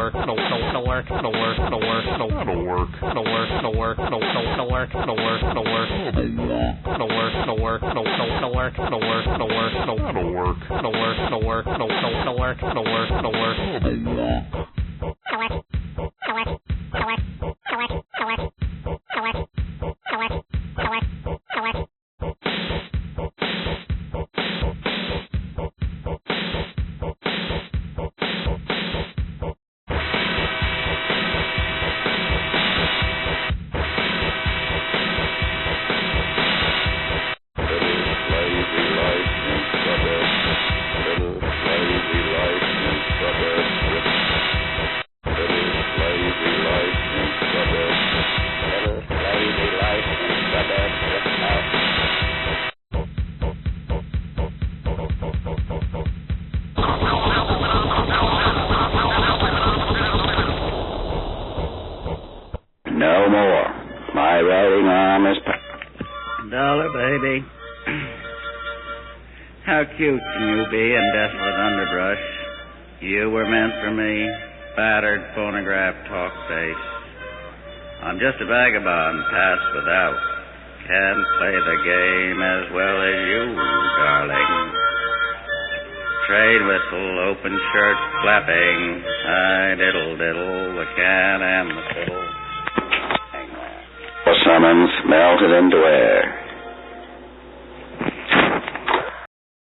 No more. My riding arm is... Dollar, baby. How cute can you be in desolate underbrush? You were meant for me, battered phonograph talk face. I'm just a vagabond, passed without. Can't play the game as well as you, darling. Trade whistle, open shirt flapping. I diddle diddle, the cat and the fiddle. The summons melted into air.